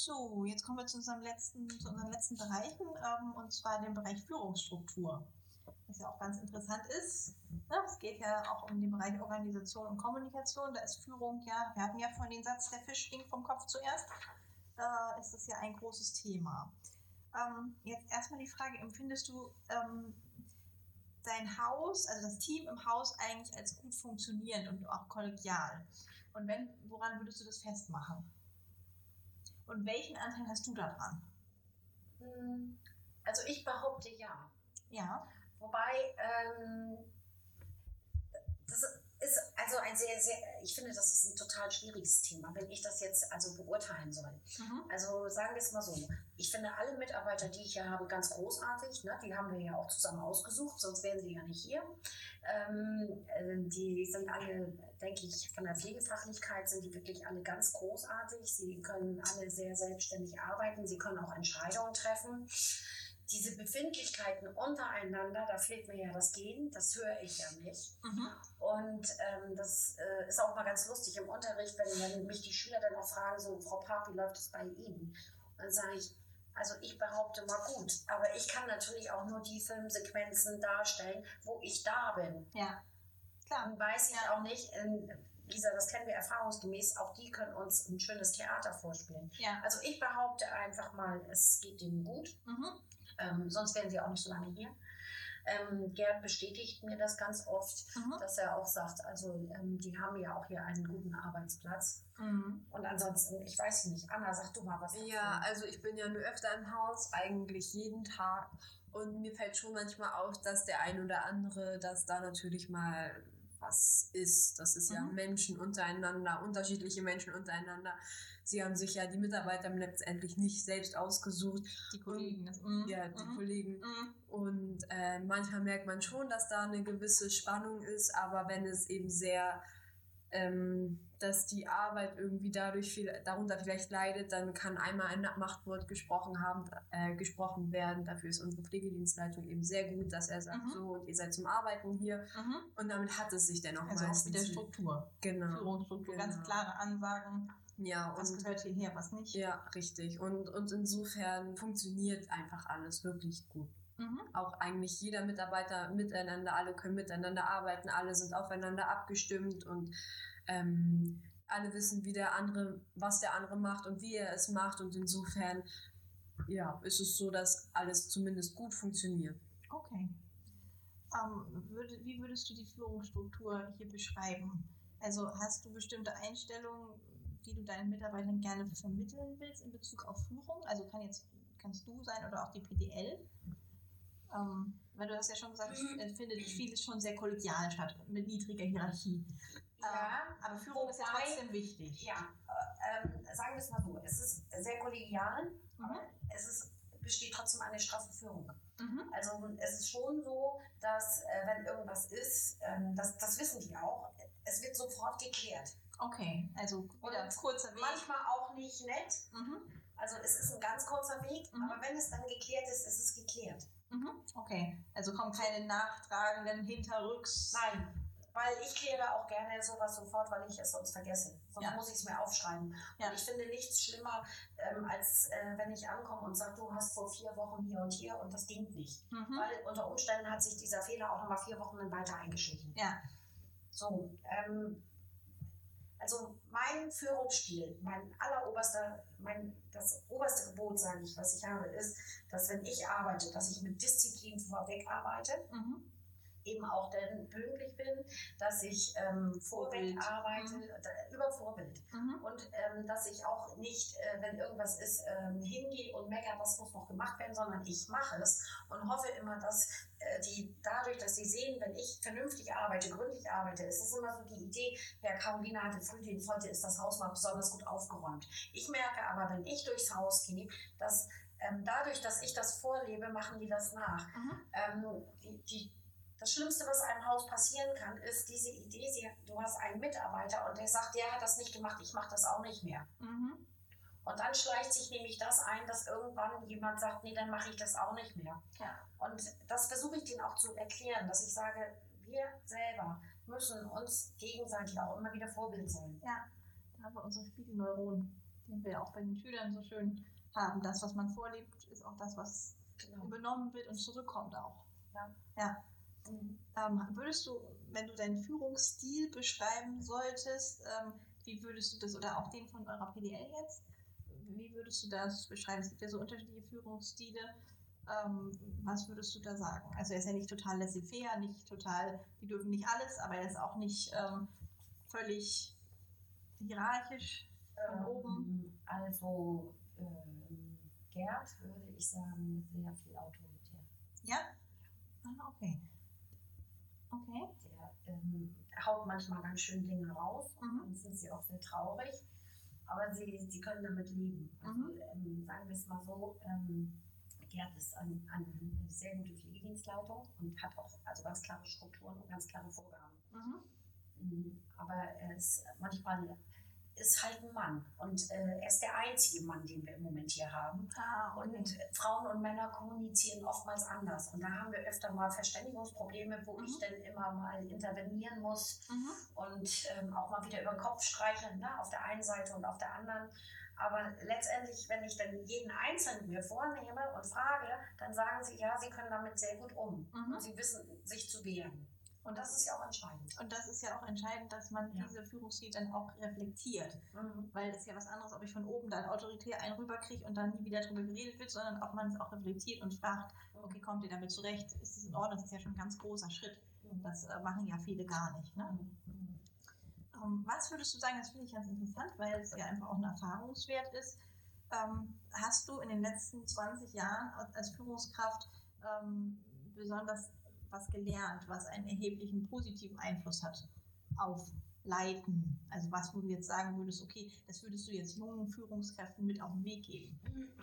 So, jetzt kommen wir zu unseren letzten Bereichen, und zwar dem Bereich Führungsstruktur. Was ja auch ganz interessant ist. Ne? Es geht ja auch um den Bereich Organisation und Kommunikation. Da ist Führung ja, wir hatten ja vorhin den Satz, der Fisch stinkt vom Kopf zuerst. Da ist das ja ein großes Thema. Jetzt erstmal die Frage, empfindest du dein Haus, also das Team im Haus eigentlich als gut funktionierend und auch kollegial? Und wenn, woran würdest du das festmachen? Und welchen Anteil hast du daran? Also ich behaupte ja. Ja. Wobei, das ist also ein ich finde, das ist ein total schwieriges Thema, wenn ich das jetzt also beurteilen soll. Also sagen wir es mal so, ich finde alle Mitarbeiter, die ich hier habe, ganz großartig. Ne? Die haben wir ja auch zusammen ausgesucht, sonst wären sie ja nicht hier. Die sind alle, denke ich, von der Pflegefachlichkeit sind die wirklich alle ganz großartig. Sie können alle sehr selbstständig arbeiten, sie können auch Entscheidungen treffen. Diese Befindlichkeiten untereinander, da fehlt mir ja das Gehen, das höre ich ja nicht. Und das ist auch mal ganz lustig im Unterricht, wenn mich die Schüler dann auch fragen, so, Frau Paap, wie läuft es bei Ihnen? Und dann sage ich, also ich behaupte mal gut, aber ich kann natürlich auch nur die Filmsequenzen darstellen, wo ich da bin. Ja, klar. Dann weiß ich auch nicht, Lisa, das kennen wir erfahrungsgemäß, auch die können uns ein schönes Theater vorspielen. Ja. Also ich behaupte einfach mal, es geht ihnen gut. Sonst wären sie auch nicht so lange hier. Gerd bestätigt mir das ganz oft, dass er auch sagt, also die haben ja auch hier einen guten Arbeitsplatz. Und ansonsten, ich weiß nicht, Anna, sag du mal was dazu. Ja, also ich bin ja nur öfter im Haus, eigentlich jeden Tag. Und mir fällt schon manchmal auf, dass der ein oder andere, dass da natürlich mal was ist. Das ist ja Menschen untereinander, unterschiedliche Menschen untereinander. Sie haben sich ja die Mitarbeiter letztendlich nicht selbst ausgesucht. Die Kollegen. Die Kollegen. Und manchmal merkt man schon, dass da eine gewisse Spannung ist, aber wenn es eben sehr, dass die Arbeit irgendwie darunter vielleicht leidet, dann kann einmal ein Machtwort gesprochen werden. Dafür ist unsere Pflegedienstleitung eben sehr gut, dass er sagt, so, und ihr seid zum Arbeiten hier. Und damit hat es sich dann auch also meistens. Auch mit der Struktur. Genau. Führungsstruktur, ganz klare Ansagen. Ja, was gehört hierher, was nicht. Ja, richtig. Und insofern funktioniert einfach alles wirklich gut. Auch eigentlich jeder Mitarbeiter miteinander, alle können miteinander arbeiten, alle sind aufeinander abgestimmt und alle wissen, was der andere macht und wie er es macht, und insofern ist es so, dass alles zumindest gut funktioniert. Okay. Wie würdest du die Führungsstruktur hier beschreiben? Also hast du bestimmte Einstellungen, die du deinen Mitarbeitern gerne vermitteln willst in Bezug auf Führung? Also kannst du sein oder auch die PDL? Weil du hast ja schon gesagt, findet vieles schon sehr kollegial statt, mit niedriger Hierarchie. Ja, aber Führung ist ja trotzdem wichtig. Ja, sagen wir es mal so, es ist sehr kollegial, aber es besteht trotzdem eine straffe Führung. Also es ist schon so, dass wenn irgendwas ist, das wissen die auch, es wird sofort geklärt. Okay, also wieder ein kurzer Weg. Manchmal auch nicht nett, also es ist ein ganz kurzer Weg, aber wenn es dann geklärt ist, ist es geklärt. Okay, also kommen keine nachtragenden hinterrücks. Nein, weil ich kläre auch gerne sowas sofort, weil ich es sonst vergesse. Sonst muss ich es mir aufschreiben. Und ich finde nichts schlimmer, als wenn ich ankomme und sage, du hast vor 4 Wochen hier und hier und das ging nicht. Weil unter Umständen hat sich dieser Fehler auch nochmal 4 Wochen weiter eingeschlichen. Ja. So, also mein Führungsstil, das oberste Gebot, sage ich, was ich habe, ist, dass wenn ich arbeite, dass ich mit Disziplin vorweg arbeite, eben auch dann pünktlich bin, dass ich vorweg arbeite, über Vorbild. Und dass ich auch nicht, wenn irgendwas ist, hingehe und meckere, das muss noch gemacht werden, sondern ich mache es und hoffe immer, dass dadurch, dass sie sehen, wenn ich vernünftig arbeite, gründlich arbeite, ist es immer so die Idee, ja, Caroline hatte Frühdienst, heute ist das Haus mal besonders gut aufgeräumt. Ich merke aber, wenn ich durchs Haus gehe, dass dadurch, dass ich das vorlebe, machen die das nach. Das Schlimmste, was einem Haus passieren kann, ist diese Idee, du hast einen Mitarbeiter und der sagt, der hat das nicht gemacht, ich mache das auch nicht mehr. Und dann schleicht sich nämlich das ein, dass irgendwann jemand sagt, nee, dann mache ich das auch nicht mehr. Ja. Und das versuche ich denen auch zu erklären, dass ich sage, wir selber müssen uns gegenseitig auch immer wieder Vorbild sein. Ja, da haben wir unsere Spiegelneuronen, den wir auch bei den Schülern so schön haben. Das, was man vorlebt, ist auch das, was übernommen wird und zurückkommt auch. Ja. Würdest du, wenn du deinen Führungsstil beschreiben solltest, wie würdest du das, oder auch den von eurer PDL jetzt, wie würdest du das beschreiben? Es gibt ja so unterschiedliche Führungsstile. Was würdest du da sagen? Also er ist ja nicht total laissez-faire, nicht total, die dürfen nicht alles, aber er ist auch nicht völlig hierarchisch von oben. Also Gerd würde ich sagen, sehr viel autoritär. Ja? Ah, okay. Der haut manchmal ganz schön Dinge raus, dann sind sie auch sehr traurig, aber sie können damit leben. Also, sagen wir es mal so, Gerd ist eine sehr gute Pflegedienstleitung und hat auch also ganz klare Strukturen und ganz klare Vorgaben. Aber er ist manchmal halt ein Mann und er ist der einzige Mann, den wir im Moment hier haben. Und Frauen und Männer kommunizieren oftmals anders und da haben wir öfter mal Verständigungsprobleme, wo ich dann immer mal intervenieren muss und auch mal wieder über den Kopf streicheln, ne? Auf der einen Seite und auf der anderen. Aber letztendlich, wenn ich dann jeden Einzelnen mir vornehme und frage, dann sagen sie, ja, sie können damit sehr gut um und sie wissen, sich zu wehren. Und das ist ja auch entscheidend. Und das ist ja auch entscheidend, dass man diese Führungsstil dann auch reflektiert. Weil es ist ja was anderes, ob ich von oben dann autoritär einen rüberkriege und dann nie wieder darüber geredet wird, sondern ob man es auch reflektiert und fragt, okay, kommt ihr damit zurecht? Ist es in Ordnung? Das ist ja schon ein ganz großer Schritt. Das machen ja viele gar nicht. Ne? Was würdest du sagen, das finde ich ganz interessant, weil es ja einfach auch ein Erfahrungswert ist. Hast du in den letzten 20 Jahren als Führungskraft besonders was gelernt, was einen erheblichen positiven Einfluss hat auf Leiten? Also was, wo du jetzt sagen würdest, okay, das würdest du jetzt jungen Führungskräften mit auf den Weg geben?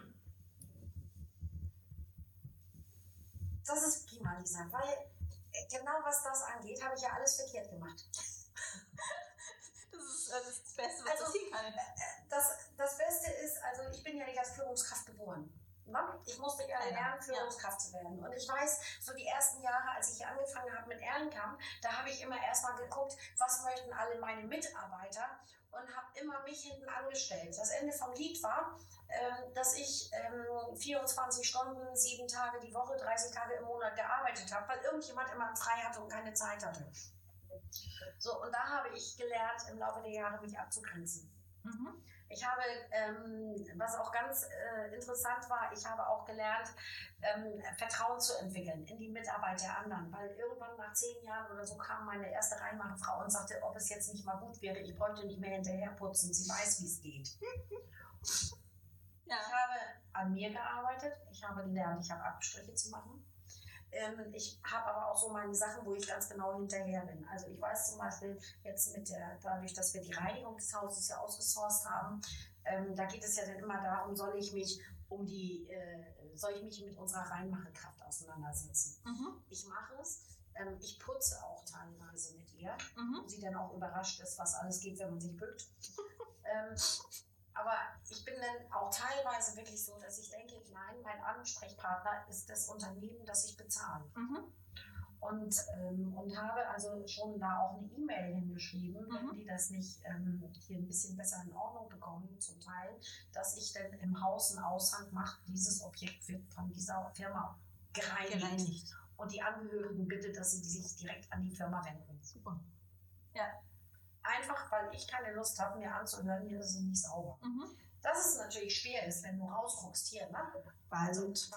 Das ist prima, Lisa, weil genau was das angeht, habe ich ja alles verkehrt gemacht. Das ist das Beste, was passieren kann. Das Beste ist, also ich bin ja nicht als Führungskraft geboren. Ich musste ja lernen, Führungskraft zu werden. Und ich weiß, so die ersten Jahre, als ich hier angefangen habe mit Ehrenkamp, da habe ich immer erstmal geguckt, was möchten alle meine Mitarbeiter und habe immer mich hinten angestellt. Das Ende vom Lied war, dass ich 24 Stunden, 7 Tage die Woche, 30 Tage im Monat gearbeitet habe, weil irgendjemand immer frei hatte und keine Zeit hatte. So, und da habe ich gelernt, im Laufe der Jahre mich abzugrenzen. Ich habe, was auch ganz interessant war, ich habe auch gelernt, Vertrauen zu entwickeln in die Mitarbeiter der anderen, weil irgendwann nach 10 Jahren oder so kam meine erste Reinmachefrau und sagte, ob es jetzt nicht mal gut wäre, ich bräuchte nicht mehr hinterher putzen, sie weiß, wie es geht. Ja. Ich habe an mir gearbeitet, ich habe gelernt, ich habe Abstriche zu machen. Ich habe aber auch so meine Sachen, wo ich ganz genau hinterher bin. Also ich weiß zum Beispiel jetzt dadurch, dass wir die Reinigung des Hauses ja ausgesourced haben, da geht es ja dann immer darum, soll ich mich mit unserer Reinmachekraft auseinandersetzen. Ich mache es. Ich putze auch teilweise mit ihr, und sie dann auch überrascht ist, was alles geht, wenn man sich bückt. Aber ich bin dann auch teilweise wirklich so, dass ich denke, nein, mein Ansprechpartner ist das Unternehmen, das ich bezahle. Und habe also schon da auch eine E-Mail hingeschrieben, wenn die das nicht hier ein bisschen besser in Ordnung bekommen, zum Teil, dass ich dann im Haus einen Aushang mache, dieses Objekt wird von dieser Firma gereinigt. Und die Angehörigen bitte, dass sie sich direkt an die Firma wenden. Super. Ja. Einfach, weil ich keine Lust habe, mir anzuhören, hier ist es nicht sauber. Dass es natürlich schwer ist, wenn du rausguckst hier, ne? Wald,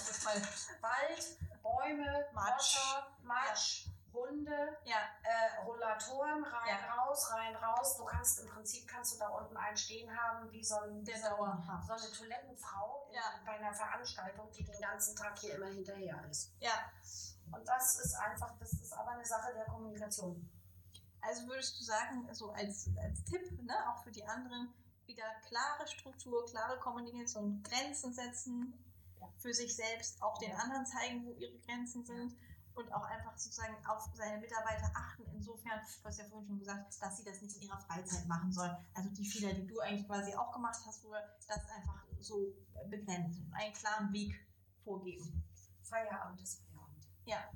Bäume, Wasser, Matsch, Hunde, Rollatoren, rein, raus. Du kannst im Prinzip da unten einen stehen haben, wie so eine Toilettenfrau bei einer Veranstaltung, die den ganzen Tag hier immer hinterher ist. Ja. Und das ist aber eine Sache der Kommunikation. Also würdest du sagen, so als Tipp, ne, auch für die anderen, wieder klare Struktur, klare Kommunikation, Grenzen setzen, für sich selbst, auch den anderen zeigen, wo ihre Grenzen sind und auch einfach sozusagen auf seine Mitarbeiter achten. Insofern, du hast ja vorhin schon gesagt, dass sie das nicht in ihrer Freizeit machen sollen. Also die Fehler, die du eigentlich quasi auch gemacht hast, wo das einfach so begrenzen, einen klaren Weg vorgeben. Feierabend ist Feierabend. Ja.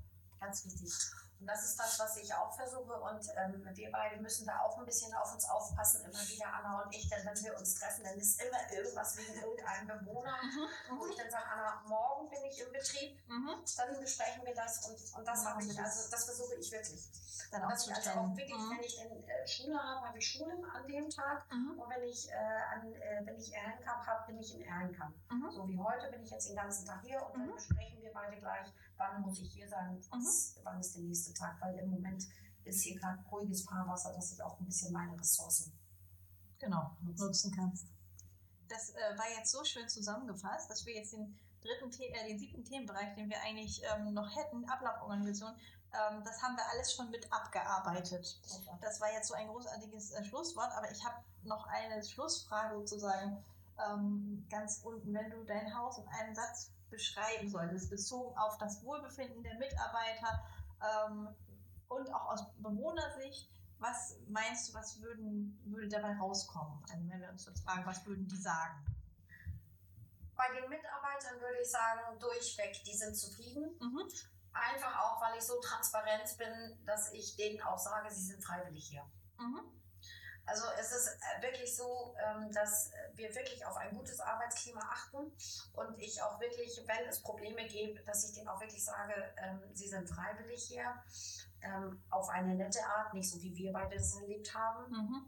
Ganz wichtig. Und das ist das, was ich auch versuche. Und wir beide müssen da auch ein bisschen auf uns aufpassen, immer wieder, Anna und ich. Denn wenn wir uns treffen, dann ist immer irgendwas wegen irgendeinem Bewohner. Wo ich dann sage, Anna, morgen bin ich im Betrieb. Dann besprechen wir das. Und das habe ich, also das versuche ich wirklich. Dann dass ich also auch wirklich, wenn ich dann Schule habe, habe ich Schule an dem Tag. Und wenn ich Ehrenkampf habe, bin ich im Ehrenkampf. So wie heute bin ich jetzt den ganzen Tag hier und dann besprechen wir beide gleich, wann muss ich hier sein, wann ist der nächste Tag, weil im Moment ist hier gerade ruhiges Fahrwasser, dass ich auch ein bisschen meine Ressourcen nutzen kannst. Das war jetzt so schön zusammengefasst, dass wir jetzt den 7. Themenbereich, den wir eigentlich noch hätten, Ablauforganisation, das haben wir alles schon mit abgearbeitet. Das war jetzt so ein großartiges Schlusswort, aber ich habe noch eine Schlussfrage sozusagen ganz unten. Wenn du dein Haus in einem Satz beschreiben solltest, bezogen auf das Wohlbefinden der Mitarbeiter und auch aus Bewohnersicht, was meinst du, was würde dabei rauskommen? Also wenn wir uns jetzt fragen, was würden die sagen? Bei den Mitarbeitern würde ich sagen, durchweg, die sind zufrieden. Einfach auch, weil ich so transparent bin, dass ich denen auch sage, sie sind freiwillig hier. Also es ist wirklich so, dass wir wirklich auf ein gutes Arbeitsklima achten und ich auch wirklich, wenn es Probleme gibt, dass ich denen auch wirklich sage, sie sind freiwillig hier, auf eine nette Art, nicht so wie wir beide das erlebt haben,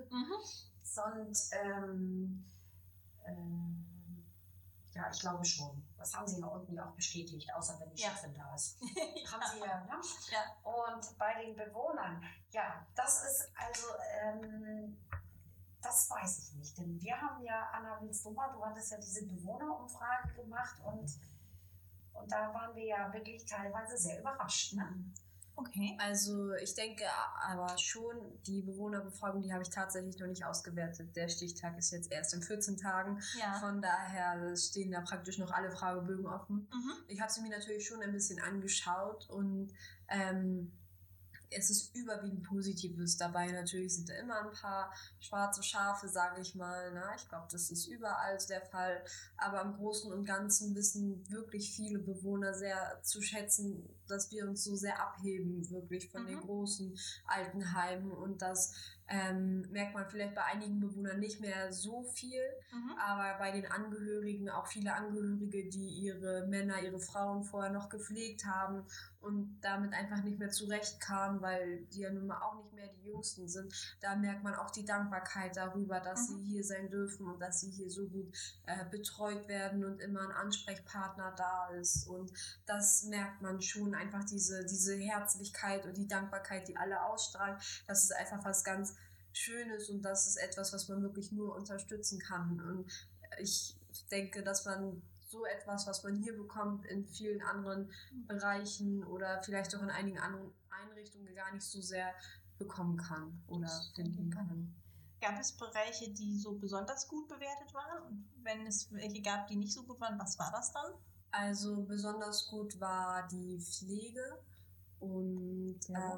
sondern ja, ich glaube schon. Das haben sie ja unten ja auch bestätigt, außer wenn die Chefin da ist. Haben sie ja, ne? Und bei den Bewohnern, ja, das ist also, das weiß ich nicht. Denn wir haben ja, Anna, willst du mal, du hattest ja diese Bewohnerumfrage gemacht und da waren wir ja wirklich teilweise sehr überrascht, ne? Okay. Also ich denke aber schon, die Bewohnerbefragung, die habe ich tatsächlich noch nicht ausgewertet. Der Stichtag ist jetzt erst in 14 Tagen. Von daher stehen da praktisch noch alle Fragebögen offen. Ich habe sie mir natürlich schon ein bisschen angeschaut und es ist überwiegend Positives dabei. Natürlich sind da immer ein paar schwarze Schafe, sage ich mal. Na, ich glaube, das ist überall der Fall. Aber im Großen und Ganzen wissen wirklich viele Bewohner sehr zu schätzen, dass wir uns so sehr abheben, wirklich von den großen Altenheimen. Und das merkt man vielleicht bei einigen Bewohnern nicht mehr so viel. Aber bei den Angehörigen, auch viele Angehörige, die ihre Männer, ihre Frauen vorher noch gepflegt haben und damit einfach nicht mehr zurechtkamen, weil die ja nun mal auch nicht mehr die Jüngsten sind. Da merkt man auch die Dankbarkeit darüber, dass sie hier sein dürfen und dass sie hier so gut betreut werden und immer ein Ansprechpartner da ist. Und das merkt man schon, einfach diese Herzlichkeit und die Dankbarkeit, die alle ausstrahlen. Das ist einfach was ganz Schönes und das ist etwas, was man wirklich nur unterstützen kann. Und ich denke, dass man so etwas, was man hier bekommt, in vielen anderen Bereichen oder vielleicht auch in einigen anderen Einrichtungen gar nicht so sehr bekommen kann oder finden kann. Gab es Bereiche, die so besonders gut bewertet waren? Und wenn es welche gab, die nicht so gut waren, was war das dann? Also besonders gut war die Pflege und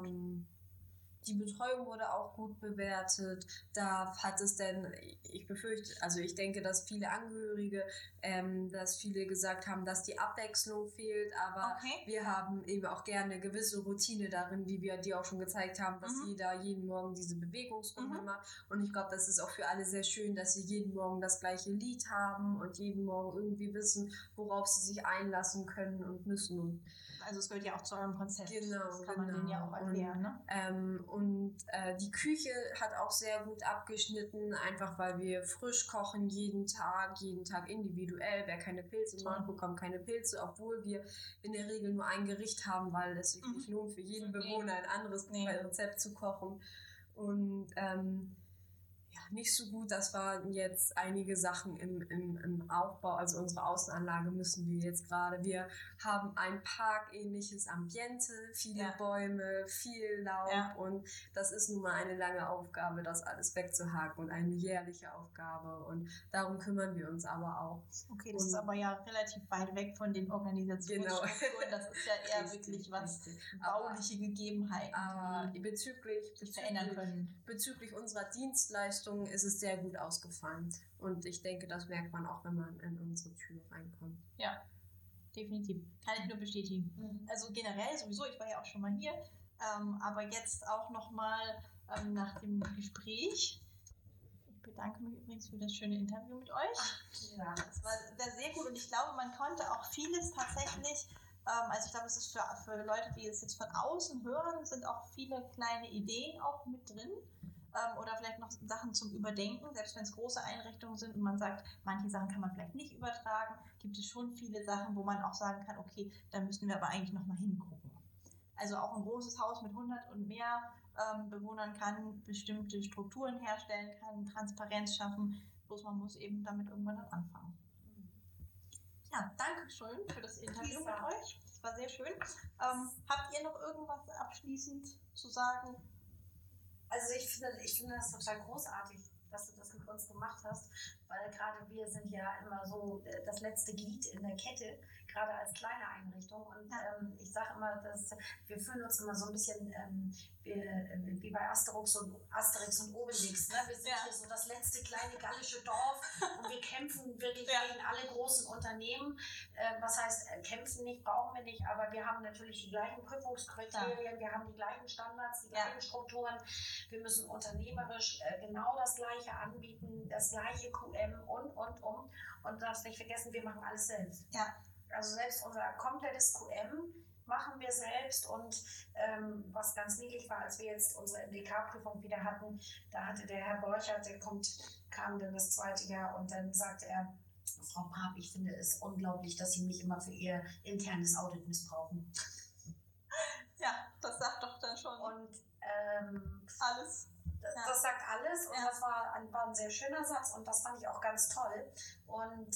die Betreuung wurde auch gut bewertet. Da hat es denn, ich denke, dass viele Angehörige, dass viele gesagt haben, dass die Abwechslung fehlt, aber wir haben eben auch gerne eine gewisse Routine darin, wie wir dir auch schon gezeigt haben, dass jeder jeden Morgen diese Bewegungsrunde macht. Und ich glaube, das ist auch für alle sehr schön, dass sie jeden Morgen das gleiche Lied haben und jeden Morgen irgendwie wissen, worauf sie sich einlassen können und müssen. Also es gehört ja auch zu eurem Konzept. Genau, das kann man denen ja auch erklären. Und die Küche hat auch sehr gut abgeschnitten, einfach weil wir frisch kochen jeden Tag individuell. Wer keine Pilze mag, bekommt keine Pilze, obwohl wir in der Regel nur ein Gericht haben, weil es sich nicht lohnt, für jeden Bewohner ein anderes Rezept zu kochen. Und nicht so gut, das waren jetzt einige Sachen im Aufbau, also unsere Außenanlage müssen wir jetzt gerade, wir haben ein parkähnliches Ambiente, viele Bäume, viel Laub und das ist nun mal eine lange Aufgabe, das alles wegzuhaken und eine jährliche Aufgabe und darum kümmern wir uns aber auch. Okay, das ist aber ja relativ weit weg von den Organisationsstrukturen, das ist ja eher wirklich was bauliche Gegebenheiten, aber die sich verändern können. Bezüglich unserer Dienstleistungen ist es sehr gut ausgefallen. Und ich denke, das merkt man auch, wenn man in unsere Tür reinkommt. Ja. definitiv. Kann ich nur bestätigen. Also generell sowieso, ich war ja auch schon mal hier, aber jetzt auch nochmal nach dem Gespräch. Ich bedanke mich übrigens für das schöne Interview mit euch. Ja. Das war sehr gut und ich glaube, man konnte auch vieles tatsächlich, also ich glaube, es ist für Leute, die es jetzt von außen hören, sind auch viele kleine Ideen auch mit drin. Oder vielleicht noch Sachen zum Überdenken, selbst wenn es große Einrichtungen sind und man sagt, manche Sachen kann man vielleicht nicht übertragen, gibt es schon viele Sachen, wo man auch sagen kann, okay, da müssen wir aber eigentlich nochmal hingucken. Also auch ein großes Haus mit 100 und mehr Bewohnern kann bestimmte Strukturen herstellen, kann Transparenz schaffen, bloß man muss eben damit irgendwann dann anfangen. Ja, danke schön für das Interview mit euch. Das war sehr schön. Habt ihr noch irgendwas abschließend zu sagen? Also ich finde das total großartig, dass du das mit uns gemacht hast, weil gerade wir sind ja immer so das letzte Glied in der Kette, gerade als kleine Einrichtung. Und ich sage immer, dass wir fühlen uns immer so ein bisschen wie bei Asterix und Obelix. Ne? Wir sind hier so das letzte kleine gallische Dorf und wir kämpfen wirklich gegen alle großen Unternehmen. Was heißt, kämpfen nicht, brauchen wir nicht, aber wir haben natürlich die gleichen Prüfungskriterien, wir haben die gleichen Standards, die gleichen Strukturen. Wir müssen unternehmerisch genau das Gleiche anbieten, das gleiche QM und. Und du darfst nicht vergessen, wir machen alles selbst. Ja. Also selbst unser komplettes QM machen wir selbst und was ganz niedlich war, als wir jetzt unsere MDK-Prüfung wieder hatten, da hatte der Herr Borchert, kam dann das zweite Jahr und dann sagte er, Frau Paap, ich finde es unglaublich, dass Sie mich immer für Ihr internes Audit missbrauchen. Ja, das sagt doch dann schon. Und alles. Das sagt alles und das war ein sehr schöner Satz und das fand ich auch ganz toll. Und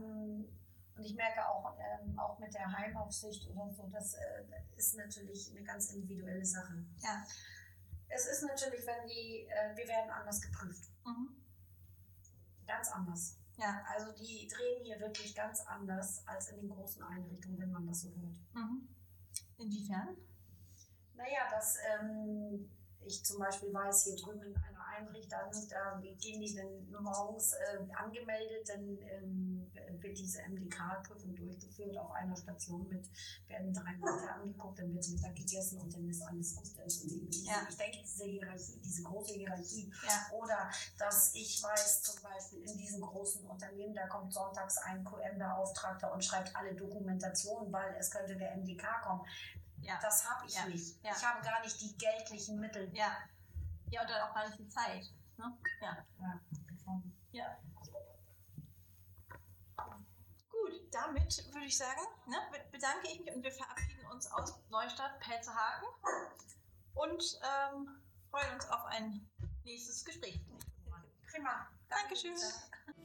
ich merke auch mit der Heimaufsicht oder so, das ist natürlich eine ganz individuelle Sache. Ja. Es ist natürlich, wir werden anders geprüft. Ganz anders. Ja. Also die drehen hier wirklich ganz anders als in den großen Einrichtungen, wenn man das so hört. Inwiefern? Naja, dass ich zum Beispiel weiß, hier drüben in einer Einrichtung, da gehen die dann morgens angemeldet, dann wird diese MDK-Prüfung durchgeführt auf einer Station werden 3 Leute angeguckt, dann wird Mittag gegessen und dann ist alles gut. Also ich denke, diese große Hierarchie. Ja. Oder dass ich weiß, zum Beispiel in diesem großen Unternehmen, da kommt sonntags ein QM-Beauftragter und schreibt alle Dokumentationen, weil es könnte der MDK kommen. Ja. Das habe ich nicht. Ja. Ich habe gar nicht die geldlichen Mittel. Ja. Ja, und dann auch gar nicht die Zeit. Ne? Ja. Gut, damit würde ich sagen, bedanke ich mich und wir verabschieden uns aus Neustadt, Pelzerhaken und freuen uns auf ein nächstes Gespräch. Prima. Dankeschön.